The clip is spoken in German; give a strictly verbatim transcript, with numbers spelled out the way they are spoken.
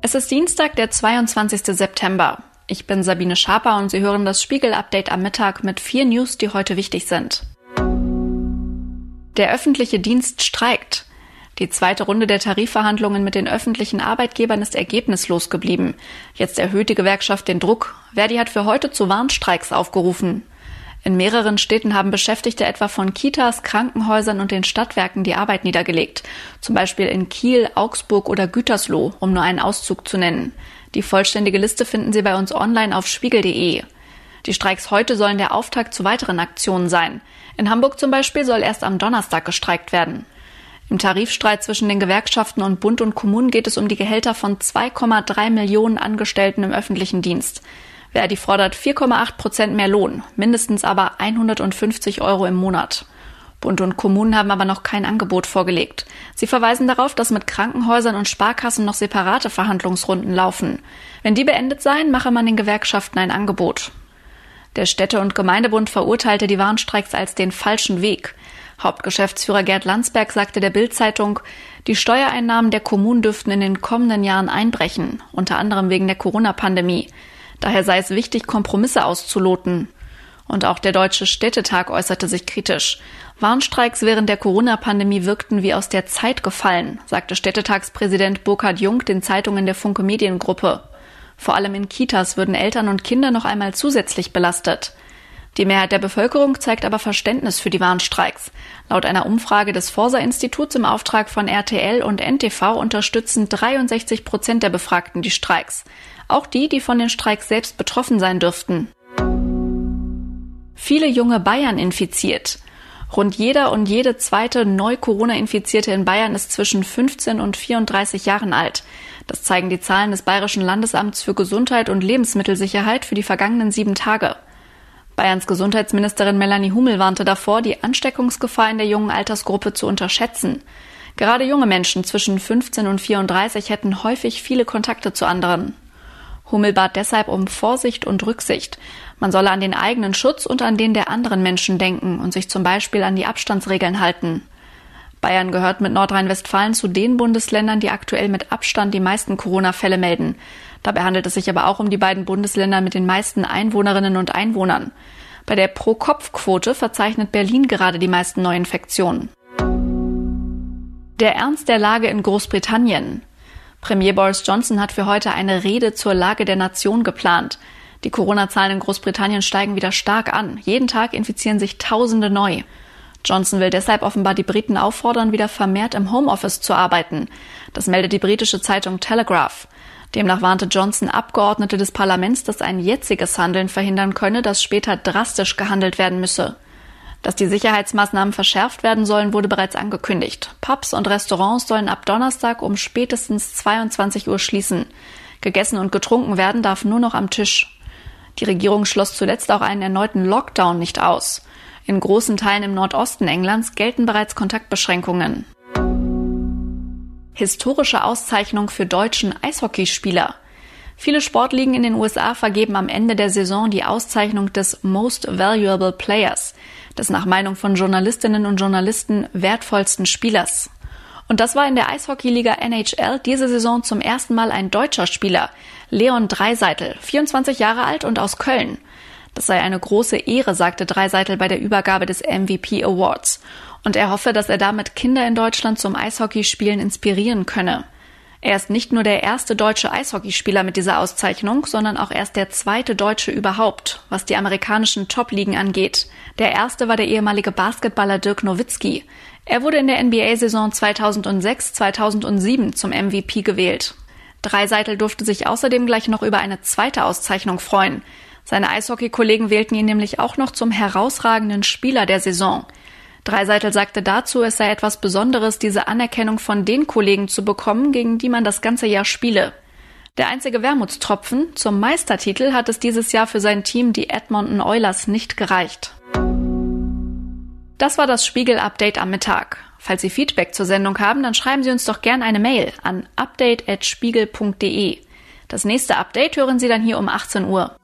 Es ist Dienstag, der zweiundzwanzigster September. Ich bin Sabine Schaper und Sie hören das Spiegel-Update am Mittag mit vier News, die heute wichtig sind. Der öffentliche Dienst streikt. Die zweite Runde der Tarifverhandlungen mit den öffentlichen Arbeitgebern ist ergebnislos geblieben. Jetzt erhöht die Gewerkschaft den Druck. Verdi hat für heute zu Warnstreiks aufgerufen. In mehreren Städten haben Beschäftigte etwa von Kitas, Krankenhäusern und den Stadtwerken die Arbeit niedergelegt. Zum Beispiel in Kiel, Augsburg oder Gütersloh, um nur einen Auszug zu nennen. Die vollständige Liste finden Sie bei uns online auf spiegel punkt de. Die Streiks heute sollen der Auftakt zu weiteren Aktionen sein. In Hamburg zum Beispiel soll erst am Donnerstag gestreikt werden. Im Tarifstreit zwischen den Gewerkschaften und Bund und Kommunen geht es um die Gehälter von zwei Komma drei Millionen Angestellten im öffentlichen Dienst. Verdi fordert vier Komma acht Prozent mehr Lohn, mindestens aber hundertfünfzig Euro im Monat. Bund und Kommunen haben aber noch kein Angebot vorgelegt. Sie verweisen darauf, dass mit Krankenhäusern und Sparkassen noch separate Verhandlungsrunden laufen. Wenn die beendet seien, mache man den Gewerkschaften ein Angebot. Der Städte- und Gemeindebund verurteilte die Warnstreiks als den falschen Weg. Hauptgeschäftsführer Gerd Landsberg sagte der Bild-Zeitung, die Steuereinnahmen der Kommunen dürften in den kommenden Jahren einbrechen, unter anderem wegen der Corona-Pandemie. Daher sei es wichtig, Kompromisse auszuloten. Und auch der Deutsche Städtetag äußerte sich kritisch. Warnstreiks während der Corona-Pandemie wirkten wie aus der Zeit gefallen, sagte Städtetagspräsident Burkhard Jung den Zeitungen der Funke Mediengruppe. Vor allem in Kitas würden Eltern und Kinder noch einmal zusätzlich belastet. Die Mehrheit der Bevölkerung zeigt aber Verständnis für die Warnstreiks. Laut einer Umfrage des Forsa-Instituts im Auftrag von R T L und N T V unterstützen dreiundsechzig Prozent der Befragten die Streiks. Auch die, die von den Streiks selbst betroffen sein dürften. Viele junge Bayern infiziert. Rund jeder und jede zweite Neu-Corona-Infizierte in Bayern ist zwischen fünfzehn und vierunddreißig Jahren alt. Das zeigen die Zahlen des Bayerischen Landesamts für Gesundheit und Lebensmittelsicherheit für die vergangenen sieben Tage. Bayerns Gesundheitsministerin Melanie Hummel warnte davor, die Ansteckungsgefahr in der jungen Altersgruppe zu unterschätzen. Gerade junge Menschen zwischen fünfzehn und vierunddreißig hätten häufig viele Kontakte zu anderen. Hummel bat deshalb um Vorsicht und Rücksicht. Man solle an den eigenen Schutz und an den der anderen Menschen denken und sich zum Beispiel an die Abstandsregeln halten. Bayern gehört mit Nordrhein-Westfalen zu den Bundesländern, die aktuell mit Abstand die meisten Corona-Fälle melden. Dabei handelt es sich aber auch um die beiden Bundesländer mit den meisten Einwohnerinnen und Einwohnern. Bei der Pro-Kopf-Quote verzeichnet Berlin gerade die meisten Neuinfektionen. Der Ernst der Lage in Großbritannien. Premier Boris Johnson hat für heute eine Rede zur Lage der Nation geplant. Die Corona-Zahlen in Großbritannien steigen wieder stark an. Jeden Tag infizieren sich Tausende neu. Johnson will deshalb offenbar die Briten auffordern, wieder vermehrt im Homeoffice zu arbeiten. Das meldet die britische Zeitung Telegraph. Demnach warnte Johnson Abgeordnete des Parlaments, dass ein jetziges Handeln verhindern könne, dass später drastisch gehandelt werden müsse. Dass die Sicherheitsmaßnahmen verschärft werden sollen, wurde bereits angekündigt. Pubs und Restaurants sollen ab Donnerstag um spätestens zweiundzwanzig Uhr schließen. Gegessen und getrunken werden darf nur noch am Tisch. Die Regierung schloss zuletzt auch einen erneuten Lockdown nicht aus. In großen Teilen im Nordosten Englands gelten bereits Kontaktbeschränkungen. Historische Auszeichnung für deutschen Eishockeyspieler. Viele Sportligen in den U S A vergeben am Ende der Saison die Auszeichnung des Most Valuable Players, des nach Meinung von Journalistinnen und Journalisten wertvollsten Spielers. Und das war in der Eishockeyliga N H L diese Saison zum ersten Mal ein deutscher Spieler, Leon Draisaitl, vierundzwanzig Jahre alt und aus Köln. Das sei eine große Ehre, sagte Draisaitl bei der Übergabe des M V P Awards. Und er hoffe, dass er damit Kinder in Deutschland zum Eishockeyspielen inspirieren könne. Er ist nicht nur der erste deutsche Eishockeyspieler mit dieser Auszeichnung, sondern auch erst der zweite Deutsche überhaupt, was die amerikanischen Top-Ligen angeht. Der erste war der ehemalige Basketballer Dirk Nowitzki. Er wurde in der N B A-Saison zweitausendsechs zweitausendsieben zum M V P gewählt. Draisaitl durfte sich außerdem gleich noch über eine zweite Auszeichnung freuen. Seine Eishockey-Kollegen wählten ihn nämlich auch noch zum herausragenden Spieler der Saison. Draisaitl sagte dazu, es sei etwas Besonderes, diese Anerkennung von den Kollegen zu bekommen, gegen die man das ganze Jahr spiele. Der einzige Wermutstropfen, zum Meistertitel hat es dieses Jahr für sein Team, die Edmonton Oilers, nicht gereicht. Das war das Spiegel-Update am Mittag. Falls Sie Feedback zur Sendung haben, dann schreiben Sie uns doch gerne eine Mail an update at spiegel punkt de. Das nächste Update hören Sie dann hier um achtzehn Uhr.